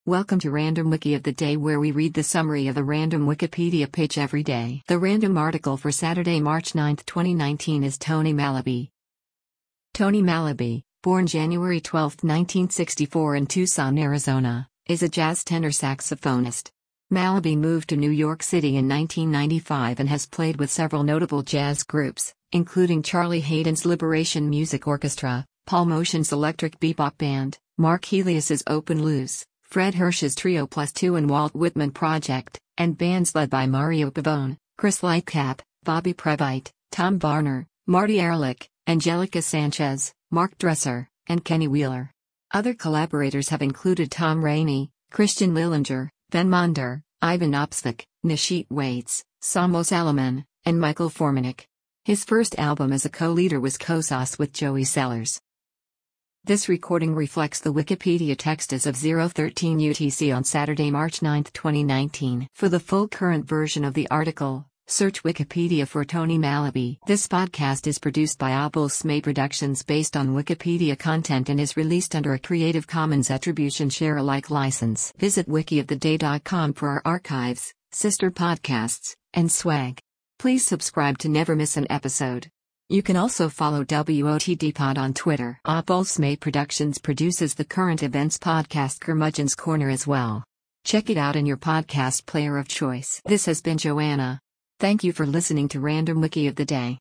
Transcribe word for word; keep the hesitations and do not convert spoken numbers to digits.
Welcome to Random Wiki of the Day, where we read the summary of a random Wikipedia page every day. The random article for Saturday, March ninth, twenty nineteen is Tony Malaby. Tony Malaby, born January twelfth, nineteen sixty-four in Tucson, Arizona, is a jazz tenor saxophonist. Malaby moved to New York City in nineteen ninety-five and has played with several notable jazz groups, including Charlie Haden's Liberation Music Orchestra, Paul Motian's Electric Bebop Band, Mark Helias's Open Loose, Fred Hirsch's Trio Plus Two and Walt Whitman Project, and bands led by Mario Pavone, Chris Lightcap, Bobby Previte, Tom Barner, Marty Ehrlich, Angelica Sanchez, Mark Dresser, and Kenny Wheeler. Other collaborators have included Tom Rainey, Christian Lillinger, Ben Monder, Ivan Opsvik, Nishit Waits, Samo Salaman, and Michael Formanek. His first album as a co-leader was Kosas with Joey Sellers. This recording reflects the Wikipedia text as of zero thirteen U T C on Saturday, March ninth, twenty nineteen. For the full current version of the article, search Wikipedia for Tony Malaby. This podcast is produced by Abul Smay Productions based on Wikipedia content and is released under a Creative Commons Attribution Share Alike license. Visit wiki of the day dot com for our archives, sister podcasts, and swag. Please subscribe to never miss an episode. You can also follow W O T D Pod on Twitter. Abul Smay Productions produces the current events podcast Curmudgeon's Corner as well. Check it out in your podcast player of choice. This has been Joanna. Thank you for listening to Random Wiki of the Day.